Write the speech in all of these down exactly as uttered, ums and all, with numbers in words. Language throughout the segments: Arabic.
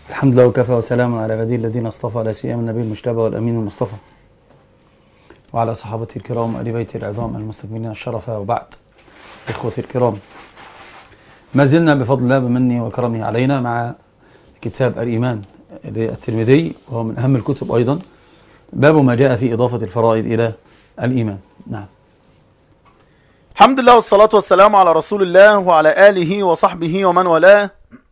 الحمد لله وكفى وسلام على عباده الذين اصطفى، لا سيما النبي المجتبى والأمين المصطفى وعلى صحابته الكرام وآل بيته العظام المستكملين الشرف، وبعد. إخوتي الكرام، ما زلنا بفضل الله بمنه وكرمه علينا مع كتاب الإيمان للترمذي، وهو من أهم الكتب أيضا. باب ما جاء في إضافة الفرائض إلى الإيمان. نعم. الحمد لله والصلاة والسلام على رسول الله وعلى آله وصحبه ومن والاه.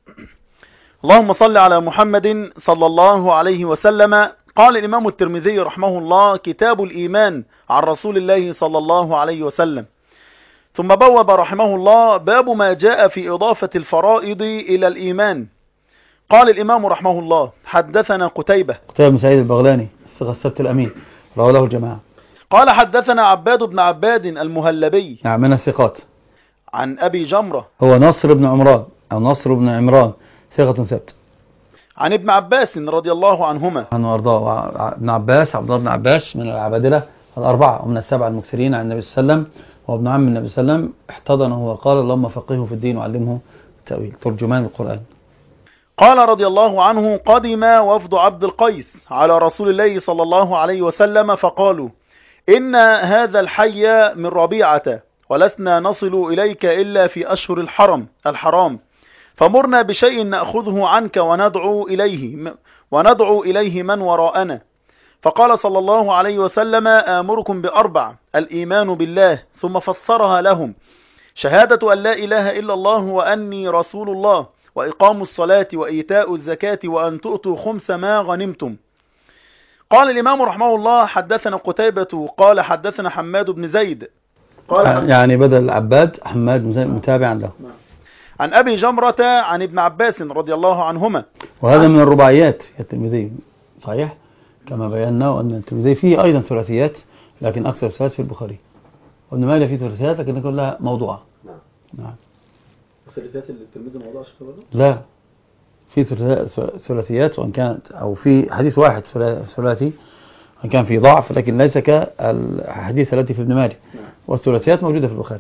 اللهم صل على محمد صلى الله عليه وسلم. قال الإمام الترمذي رحمه الله: كتاب الإيمان عن رسول الله صلى الله عليه وسلم. ثم بوب رحمه الله: باب ما جاء في إضافة الفرائض إلى الإيمان. قال الإمام رحمه الله: حدثنا قتيبة قتيبة بن سعيد البغلاني الثقة الثبت الأمين، رواه له الجماعة. قال حدثنا عباد بن عباد المهلبي، نعم، من الثقات. عن أبي جمرة هو نصر بن عمران أو نصر بن عمران، ثقة ثبت. عن ابن عباس رضي الله عنهما عنه وارضاه. ابن عباس، عبد الله بن عباس، من العبادلة الأربعة ومن السبعة المكثرين عن النبي صلى الله عليه وسلم، وهو ابن عم النبي صلى الله عليه وسلم. احتضنه وقال: اللهم فقهه في الدين وعلمه التأويل. ترجمان القرآن. قال رضي الله عنه: قدم وفد عبد القيس على رسول الله صلى الله عليه وسلم فقالوا: إن هذا الحي من ربيعة، ولسنا نصل إليك إلا في أشهر الحرم الحرام، فمرنا بشيء نأخذه عنك وندعو إليه وندعو إليه من وراءنا. فقال صلى الله عليه وسلم: آمركم بأربع: الإيمان بالله، ثم فسرها لهم: شهادة أن لا إله إلا الله وأني رسول الله، وإقام الصلاة وإيتاء الزكاة وأن تؤتوا خمس ما غنمتم. قال الإمام رحمه الله: حدثنا قتيبة قال حدثنا حماد بن زيد قال يعني بدل العباد حماد بن زيد متابعا له، عن أبي جمرة عن ابن عباس رضي الله عنهما. وهذا من الرباعيات في الترمذي، صحيح كما بينا أن الترمذي فيه أيضا ثلاثيات، لكن أكثر ثلاث في البخاري. وابن ماجه فيه ثلاثيات لكن كلها موضوعة. نعم نعم. ثلاثيات الترمذي موضوع شكله؟ لا، في ثلاثيات، وإن كانت أو في حديث واحد ثلاثي وإن كان في ضعف، لكن ليس كالحديث التي في ابن ماجه. والثلاثيات موجودة في البخاري.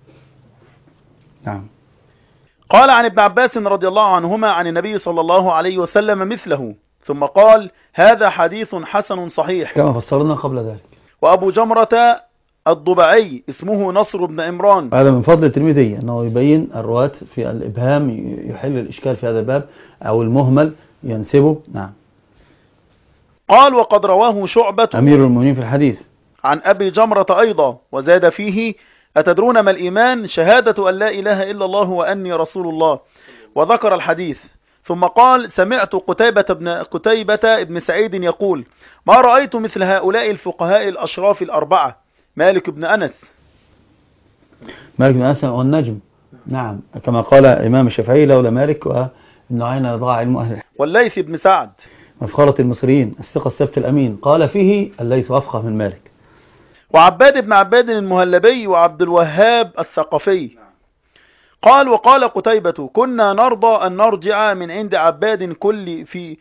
نعم. قال عن ابن عباس رضي الله عنهما عن النبي صلى الله عليه وسلم مثله، ثم قال: هذا حديث حسن صحيح، كما فسرنا قبل ذلك. وأبو جمرة الضبعي اسمه نصر بن عمران. هذا من فضل الترمذي أنه يبين الرواة في الإبهام، يحل الإشكال في هذا الباب، أو المهمل ينسبه. نعم. قال: وقد رواه شعبة أمير المؤمنين في الحديث عن أبي جمرة أيضا، وزاد فيه: أتدرون ما الإيمان؟ شهادة أن لا إله إلا الله وأني رسول الله، وذكر الحديث. ثم قال: سمعت قتيبة بن قتيبة ابن سعيد يقول: ما رأيت مثل هؤلاء الفقهاء الأشراف الأربعة. مالك بن أنس مالك بن أنس والنجم. نعم، كما قال الإمام الشافعي: لولا مالك وابن عين لضاع علم أهل الحديث. والليث بن سعد مفخرة المصريين الثقة الثبت الأمين، قال فيه: الليث أفقه من مالك. وعباد بن عباد المهلبي وعبد الوهاب الثقفي. قال: وقال قتيبة: كنا نرضى أن نرجع من عند عباد كل في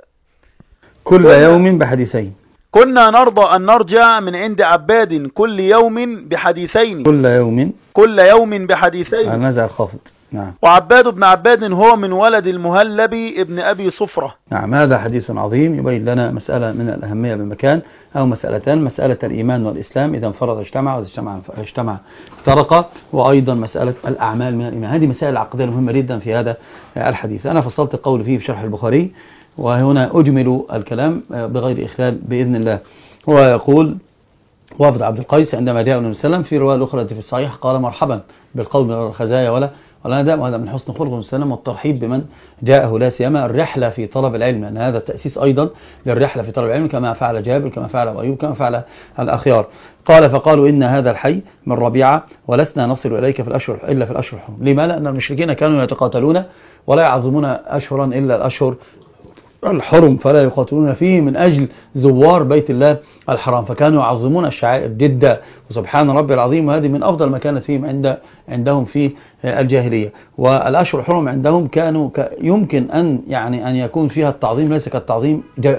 كل يوم بحديثين. كنا نرضى أن نرجع من عند عباد كل يوم بحديثين. كل يوم كل يوم بحديثين. النزع الخافض. نعم. وعباد بن عباد هو من ولد المهلبي ابن أبي صفرة. نعم. هذا حديث عظيم يبين لنا مسألة من الأهمية بمكان، أو مسألتان: مسألة الإيمان والإسلام، إذا انفرد اجتمع، وإذا اجتمع اجتمع افترق. وأيضا مسألة الأعمال من الإيمان. هذه مسائل عقدية مهمة جدا في هذا الحديث. أنا فصلت القول فيه في شرح البخاري، وهنا أجمل الكلام بغير إخلال بإذن الله. هو يقول: وفد عبد القيس عندما جاء النبي صلى الله عليه وسلم، في رواية الأخرى في الصحيح قال: مرحبا بالقوم من الخزايا ولا ولا ندم. وهذا من حسن خلق النبي صلى الله عليه وسلم والترحيب بمن جاءه، لا سيما الرحلة في طلب العلم، أن هذا التأسيس أيضا للرحلة في طلب العلم، كما فعل جابر، كما فعل أيوب، كما فعل الأخيار. قال: فقالوا: إن هذا الحي من ربيعة، ولسنا نصل إليك في الأشهر إلا في الأشهر الحرم. لما؟ لأن المشركين كانوا يتقاتلون ولا يعظمون أشهرا إلا الأشهر الحرم، فلا يقاتلون فيه من أجل زوار بيت الله الحرام، فكانوا يعظمون الشعائر جدا. وسبحان ربي العظيم، وهذه من أفضل ما كانت فيهم عند عندهم في الجاهلية. والأشهر الحرم عندهم كانوا يمكن أن يعني أن يكون فيها التعظيم ليس كالتعظيم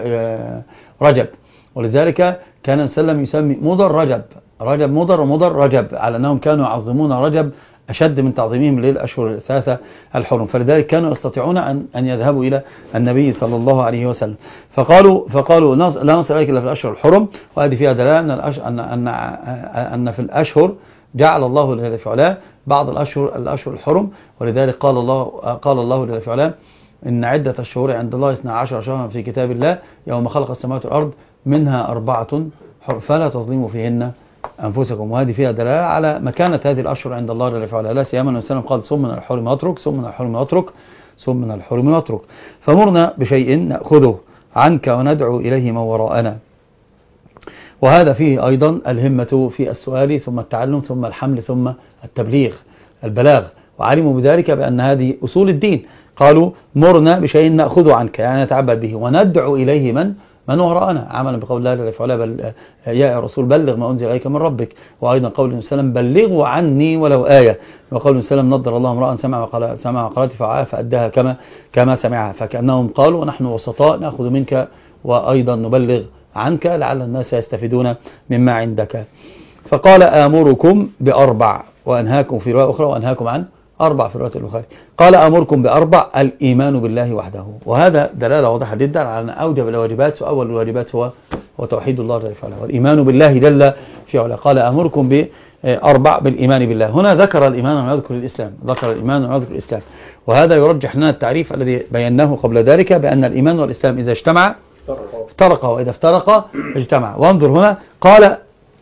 رجب، ولذلك كان سلم يسمي مضر رجب، رجب مضر ومضر رجب، على أنهم كانوا يعظمون رجب أشد من تعظيمهم للأشهر الثلاثة الحرم. فلذلك كانوا يستطيعون أن أن يذهبوا إلى النبي صلى الله عليه وسلم فقالوا فقالوا لا نصل إليك إلا في الأشهر الحرم. وهذه فيها دلالة أن أن أن أن في الأشهر جعل الله جل في علاه بعض الأشهر الأشهر الحرم. ولذلك قال الله قال الله جل في علاه إن عدة الشهور عند الله اثنا عشر شهرا في كتاب الله يوم خلق السماوات والأرض منها أربعة حرم فلا تظلموا فيهن أنفسكم. وهذه فيها دلالة على مكانة هذه الأشهر عند الله جل في علاه. لا سيما النبي صلى الله عليه وسلم قال صم من الحرم واترك صم من الحرم واترك صم من الحرم واترك. فمرنا بشيء نأخذه عنك وندعو إليه من وراءنا. وهذا فيه أيضا الهمة في السؤال ثم التعلم ثم الحمل ثم التبليغ البلاغ. وعلموا بذلك بأن هذه أصول الدين. قالوا مرنا بشيء نأخذه عنك يعني نتعبد به وندعو إليه من من وراءنا عملا بقول الله جل في علاه بل يا رسول بلغ ما أنزل إليك من ربك. وأيضا قول النبي صلى الله عليه وسلم بلغوا عني ولو آية. وقول النبي صلى الله عليه وسلم نضر الله امرأ سمع سمع مقالتي فوعاها فأداها كما كما سمعها. فكأنهم قالوا ونحن وسطاء نأخذ منك وأيضا نبلغ عنك لعل الناس يستفيدون مما عندك. فقال آمركم بأربع وأنهاكم في رواية أخرى وأنهاكم عن أربع في رواية البخاري. قال أمركم بأربع الإيمان بالله وحده. وهذا دلالة واضحة جدا على أن أوجب الواجبات وأول الواجبات هو هو توحيد الله جل وعلا والإيمان بالله جل في علا. قال أمركم بأربع بالإيمان بالله. هنا ذكر الإيمان ويذكر الإسلام ذكر الإيمان ويذكر الإسلام. وهذا يرجح لنا التعريف الذي بيناه قبل ذلك بأن الإيمان والإسلام إذا اجتمع افترقا وإذا افترقا اجتمع. وانظر هنا قال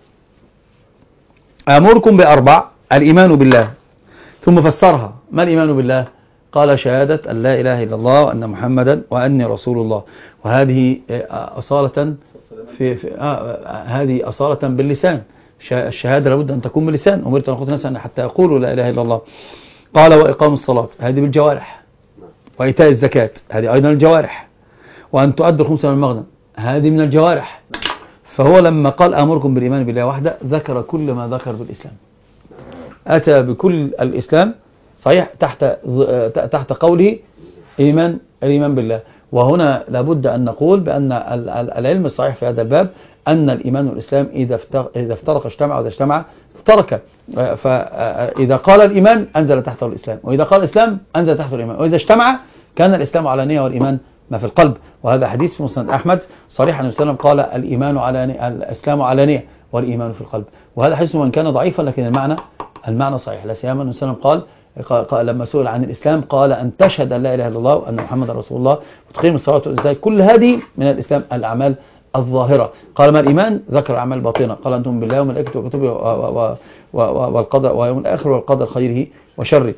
أمركم بأربع الإيمان بالله ثم فسرها. ما الإيمان بالله؟ قال شهادة أن لا إله إلا الله وأن محمدا وأني رسول الله. وهذه أصالة في, في آه هذه أصالة باللسان. الشهادة لابد أن تكون باللسان. أمرت أن أخذ الناس حتى يقولوا لا إله إلا الله. قال وإقام الصلاة هذه بالجوارح. وإيتاء الزكاة هذه أيضا الجوارح. وأن تؤدوا الخمس من المغنم هذه من الجوارح. فهو لما قال أمركم بالإيمان بالله وحده ذكر كل ما ذكر بالإسلام. أتى بكل الإسلام صحيح تحت تحت قوله إيمان الإيمان بالله. وهنا لابد أن نقول بأن العلم الصحيح في هذا الباب أن الإيمان والإسلام إذا إذا افترق اجتمع وإذا اجتمع افترق. فإذا قال الإيمان أنزل تحته الإسلام وإذا قال الإسلام أنزل تحته الإيمان وإذا اجتمع كان الإسلام علانية والإيمان ما في القلب. وهذا حديث في مسند أحمد صريح النبي صلى الله عليه وسلم قال الإيمان علانية الإسلام علانية والإيمان في القلب. وهذا حديث وإن كان ضعيفا لكن المعنى المعنى صحيح. لا سيما النبي صلى الله عليه وسلم قال, قال لما سئل عن الإسلام قال أن تشهد أن لا إله إلا الله وأن محمد رسول الله وتقيم الصلاة والزكاة كل هذه من الإسلام الأعمال الظاهرة. قال ما الإيمان؟ ذكر أعمال باطنة. قال أنتم بالله وملائكته وكتبه والقدر ويوم الآخر والقدر خيره وشره.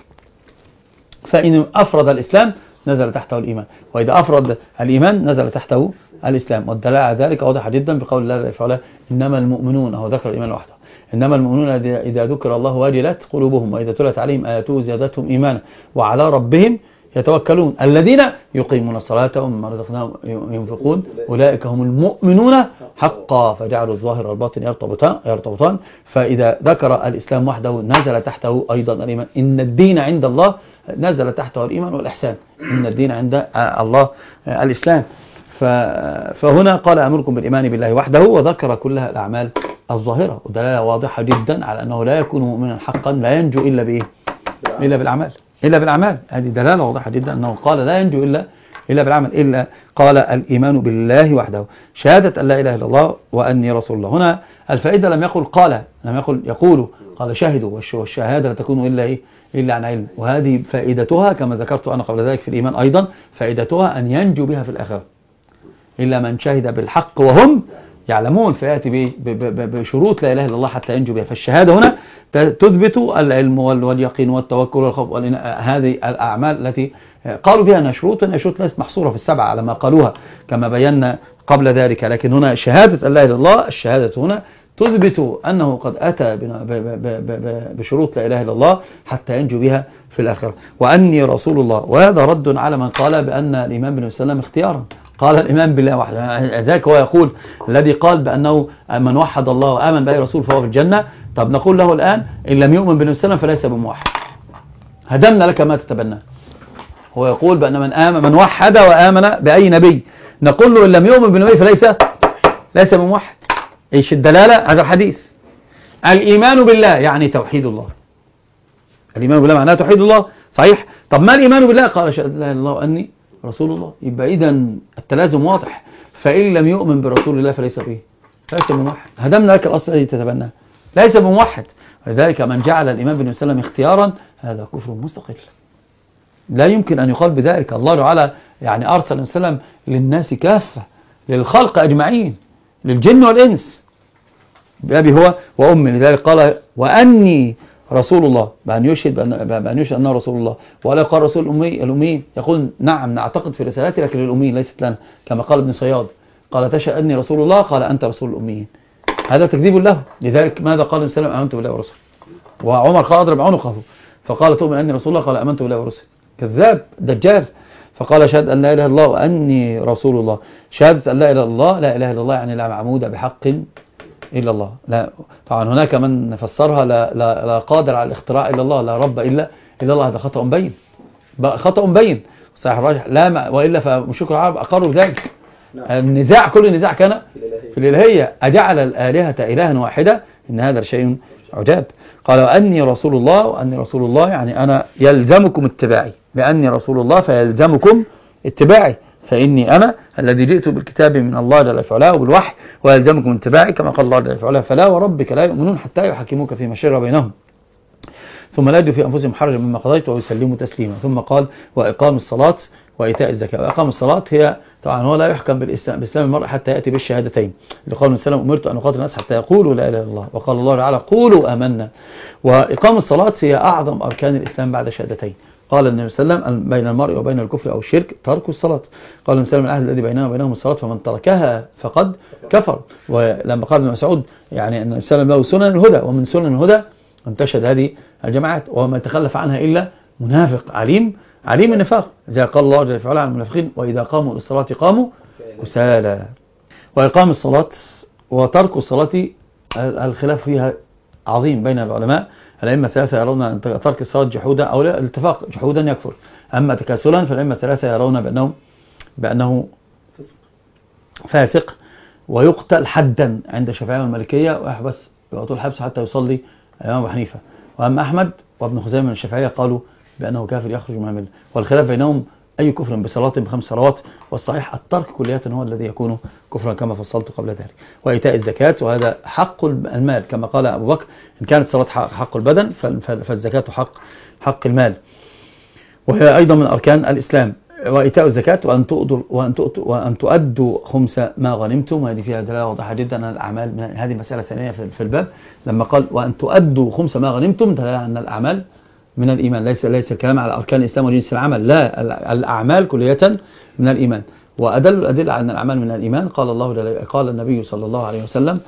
فإن أفرد الإسلام نزل تحته الإيمان وإذا أفرد الإيمان نزل تحته الإسلام. والدلالة على ذلك واضحة جدا بقول الله تعالى إنما المؤمنون هو ذكر الإيمان وحده إنما المؤمنون إذا ذكر الله وجلت قلوبهم وإذا تلت عليهم آياته زادتهم إيمانا وعلى ربهم يتوكلون الذين يقيمون الصلاة ومما رزقناهم ينفقون أولئك هم المؤمنون حقا فجعلوا الظاهر والباطن يرتبطان يرتبطان. فإذا ذكر الإسلام وحده نزل تحته أيضا الإيمان. إن الدين عند الله نزل تحته الإيمان والإحسان. إن الدين عند الله الإسلام. فهنا قال أمركم بالإيمان بالله وحده وذكر كلها الأعمال الظاهرة. ودلالة واضحة جدا على أنه لا يكون مؤمنا حقا لا ينجو إلا بإيه؟ إلا بالأعمال إلا بالأعمال. هذه دلالة واضحة جدا أنه قال لا ينجو إلا إلا بالعمل. إلا قال الإيمان بالله وحده شهادة أن لا إله إلا الله وأني رسول الله. هنا الفائدة لم يقل قال لم يقل يقول قال شهدوا والشهادة لا تكون إلا إيه؟ إلا عن علم. وهذه فائدتها كما ذكرت أنا قبل ذلك في الإيمان أيضا فائدتها أن ينجو بها في الآخرة إلا من شهد بالحق وهم يعلمون. فيأتي بشروط لا إله إلا الله حتى ينجو بها. فالشهادة هنا تثبت العلم واليقين والتوكل والخوف. هذه الأعمال التي قالوا بها أنها شروط أنها شروط ليست محصورة في السبعة على ما قالوها كما بينا قبل ذلك. لكن هنا شهادة لا إله إلا الله الشهادة هنا تثبت أنه قد أتى بشروط لا إله إلا الله حتى ينجو بها في الآخرة. وأني رسول الله. وهذا رد على من قال بأن الإيمان بالنبي صلى الله عليه وسلم اختيارا. قال الإيمان بالله وحده. ذاك هو يقول الذي قال بأنه من وحد الله وآمن بأي رسول فهو في الجنة. طب نقول له الآن إن لم يؤمن بالنبي صلى الله عليه وسلم فليس بموحد. هدمنا لك ما تتبناه. هو يقول بأن من آمن من وحد وآمن بأي نبي نقول له إن لم يؤمن بالنبي فليس ليس بموحد. إيش الدلالة؟ هذا الحديث الإيمان بالله يعني توحيد الله الإيمان بالله معناه توحيد الله، صحيح. طب ما الإيمان بالله؟ قال أشهد أن لا إله إلا الله وأني رسول الله. يبقى إذا التلازم واضح. فإن لم يؤمن برسول الله فليس به ليس بموحد. هدمنا لك الأصل الذي تتبناه، ليس بموحد. ولذلك من جعل الإيمان بالنبي صلى الله عليه وسلم اختيارا هذا كفر مستقل، لا يمكن أن يقال بذلك. الله تعالى يعني أرسل النبي صلى الله عليه وسلم للناس كافة، للخلق أجمعين، للجن والإنس، بأبي هو وأمي. لذلك قال وأني رسول الله، بأن يشهد بأن يشهد أنه رسول الله. ولا قال رسول الأمي الأمي يقول نعم نعتقد في رسالتي لكن للأمي ليست لنا، كما قال ابن صياد قال تشهد أني رسول الله، قال أنت رسول الأميين. هذا تكذيب له. لذلك ماذا قال النبي صلى الله عليه وسلم؟ آمنت بالله ورسوله. وعمر قال أضرب عنقه، فقال تؤمن أني رسول الله؟ قال آمنت بالله ورسوله. كذاب دجال. فقال شهد أن لا إله إلا الله وأني رسول الله. شهادة أن لا إله إلا الله، لا إله إلا الله يعني لا معبود بحق إلا الله. لا طبعا هناك من فسرها لا, لا, لا قادر على الاختراع إلا الله، لا رب إلا إلا الله. هذا خطأ بين، خطأ بين صحيح الراجح. لا وإلا فمشرك العرب أقروا ذلك. النزاع كل النزاع كان في الإلهية. أجعل الآلهة إلها واحدة؟ إن هذا شيء عجاب. قال وأني رسول الله، وأني رسول الله يعني أنا يلزمكم اتباعي، بأني رسول الله فيلزمكم اتباعي، فإني أنا الذي جئت بالكتاب من الله جل وعلا وبالوحي ويلزمكم اتباعي كما قال الله جل وعلا فلا وربك لا يؤمنون حتى يحكموك فيما شجر بينهم ثم لا يجدوا في أنفسهم حرجا مما قضيت ويسلموا تسليما. ثم قال وإقام الصلاة وإيتاء الزكاة. وإقام الصلاة هي طبعا هو لا يحكم بالإسلام بإسلام المرء حتى يأتي بالشهادتين، لقول السلام أمرت أن أقاتل الناس حتى يقولوا لا إله إلا الله، وقال الله تعالى قولوا آمنا. وإقام الصلاة هي أعظم أركان الإسلام بعد شهادتين. قال النبي صلى الله عليه وسلم بين المرء وبين الكفر أو الشرك ترك الصلاة. قال النبي صلى الله عليه وسلم العهد الذي بيننا وبينهم الصلاة فمن تركها فقد كفر. ولما قال ابن مسعود يعني أن النبي صلى الله عليه وسلم له سنن الهدى، ومن سنن الهدى أن تشهد هذه الجماعات، وما يتخلف عنها إلا منافق عليم عليم النفاق. إذا قال الله جل وعلا عن المنافقين وإذا قاموا للصلاة قاموا كسالى. وإقام الصلاة وترك الصلاة الخلاف فيها عظيم بين العلماء. الأئمة الثلاثة يرون أن ترك الصلاة جحودا أو لا، الاتفاق جحودا يكفر. أما تكاسلا فالأئمة الثلاثة يرون بأنه بأنه فاسق ويقتل حدا عند الشافعية والمالكية، ويحبس يطول حبسه حتى يصلي الإمام أبو حنيفة. وأما أحمد وابن خزيمة من الشافعية قالوا بأنه كافر يخرج من الملة. والخلاف بينهم أي كفر بصلاة بخمس صلوات، والصحيح الترك كلية هو الذي يكون كفرا كما فصلت قبل ذلك. وإيتاء الزكاة وهذا حق المال كما قال أبو بكر إن كانت الصلاة حق البدن فالزكاة حق حق المال، وهي أيضا من أركان الإسلام. وإيتاء الزكاة وأن تؤدوا وأن تؤدوا وأن تؤدوا خمس ما غنمتم، وهذه فيها دلالة واضحة جدا أن الأعمال من هذه مسألة ثانية في الباب. لما قال وأن تؤدوا خمس ما غنمتم دلالة أن الأعمال من الإيمان، ليس ليس الكلام على أركان الإسلام وجنس العمل، لا الأعمال كلية من الإيمان. وأدل الأدلة على أن الأعمال من الإيمان قال الله قال النبي صلى الله عليه وسلم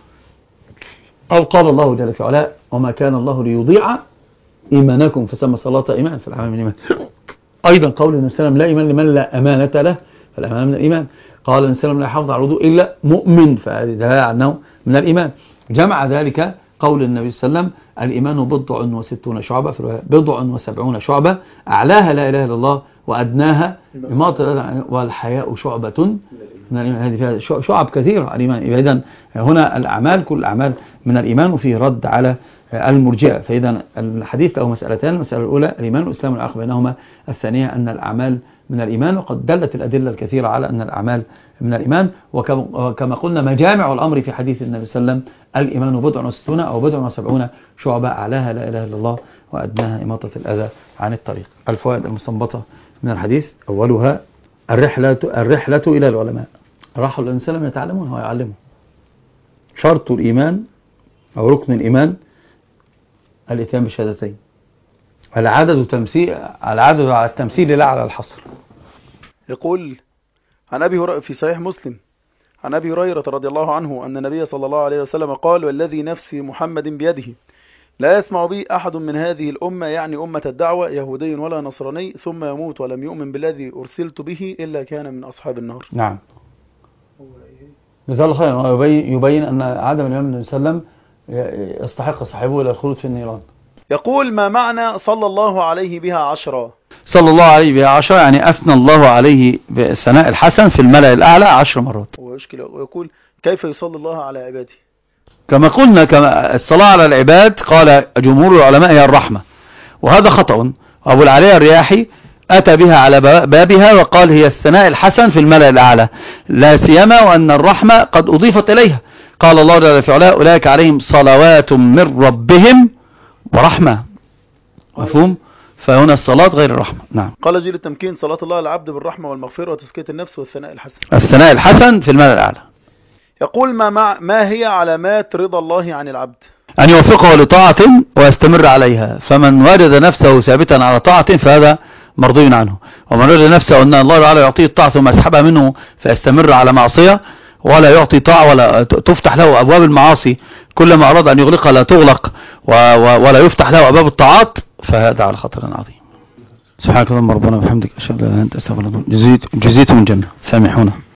أو قال الله جل وعلا وما كان الله ليضيع إيمانكم فسمى الصلاة إيمان فالأعمال من الإيمان. أيضا قول النبي صلى الله عليه وسلم لا إيمان لمن لا أمانة له فالأمانة من الإيمان. قال النبي صلى الله عليه وسلم لا يحافظ على الوضوء إلا مؤمن فهذه دلالة على أنه من الإيمان. جمع ذلك قول النبي صلى الله عليه وسلم الإيمان بضع وستون شعبة في بضع وسبعون شعبة أعلاها لا إله إلا الله وأدناها إماطة والحياء شعبة من الإيمان. هذه فيها شعب كثيرة الإيمان. إذن هنا الأعمال كل الأعمال من الإيمان، وفيه رد على المرجئة. فإذا الحديث له مسألتان، المسألة الأولى الإيمان والإسلام والعلاقة بينهما، الثانية أن الأعمال من الإيمان، وقد دلت الأدلة الكثيرة على أن الأعمال من الإيمان. وكما قلنا مجامع الأمر في حديث النبي صلى الله عليه وسلم الإيمان بضع وستون أو بضع وسبعون شعبة أعلاها لا إله إلا الله وأدناها إماطة الأذى عن الطريق. الفوائد المستنبطة من الحديث أولها الرحلة الرحلة إلى العلماء. راحوا الإنسان لم يتعلمون هو يعلمه. شرط الإيمان أو ركن الإيمان الإتيان بالشهادتين. العدد تمثيل العدد على التمثيل لا على الحصر. يقول عن أبي هريرة في صحيح مسلم عن أبي هريرة رضي الله عنه أن النبي صلى الله عليه وسلم قال والذي نفسي محمد بيده لا يسمع بي أحد من هذه الأمة يعني أمة الدعوة يهودي ولا نصراني ثم يموت ولم يؤمن بالذي أرسلت به إلا كان من أصحاب النار. نعم. جزاه الله خيرا. يبين, يبين أن عدم الإيمان صلى الله عليه وسلم يستحق صاحبه إلى الخلود في النيران. يقول ما معنى صلى الله عليه بها عشرة؟ صلى الله عليه بها عشرة يعني أثنى الله عليه بالثناء الحسن في الملأ الأعلى عشر مرات. ويقول كيف يصلي الله على عباده؟ كما قلنا كما الصلاة على العباد قال جمهور العلماء هي الرحمة، وهذا خطأ. أبو العالية الرياحي أتى بها على بابها وقال هي الثناء الحسن في الملأ الأعلى، لا سيما وأن الرحمة قد أضيفت إليها. قال الله جل في علاه أولئك عليهم صلوات من ربهم ورحمة. مفهوم؟ فهنا الصلاة غير الرحمة. نعم. قال جيل التمكين صلاة الله العبد بالرحمة والمغفرة وتزكية النفس والثناء الحسن. الثناء الحسن في الملأ الأعلى. يقول ما, مع ما هي علامات رضا الله عن العبد؟ أن يوفقه لطاعة ويستمر عليها، فمن وجد نفسه ثابتا على طاعة فهذا مرضي عنه، ومن وجد نفسه أن الله تعالى يعطيه الطاعة ثم يسحبها منه فيستمر على معصية ولا يعطي طاعة ولا تفتح له أبواب المعاصي، كلما أراد أن يغلقها لا تغلق ولا يفتح له أبواب الطاعات، فهذا على خطر عظيم. سبحانك اللهم ربنا وبحمدك أشهد أن لا إله إلا أنت أستغفرك وأتوب إليك. جزيت من جنة. سامحونا.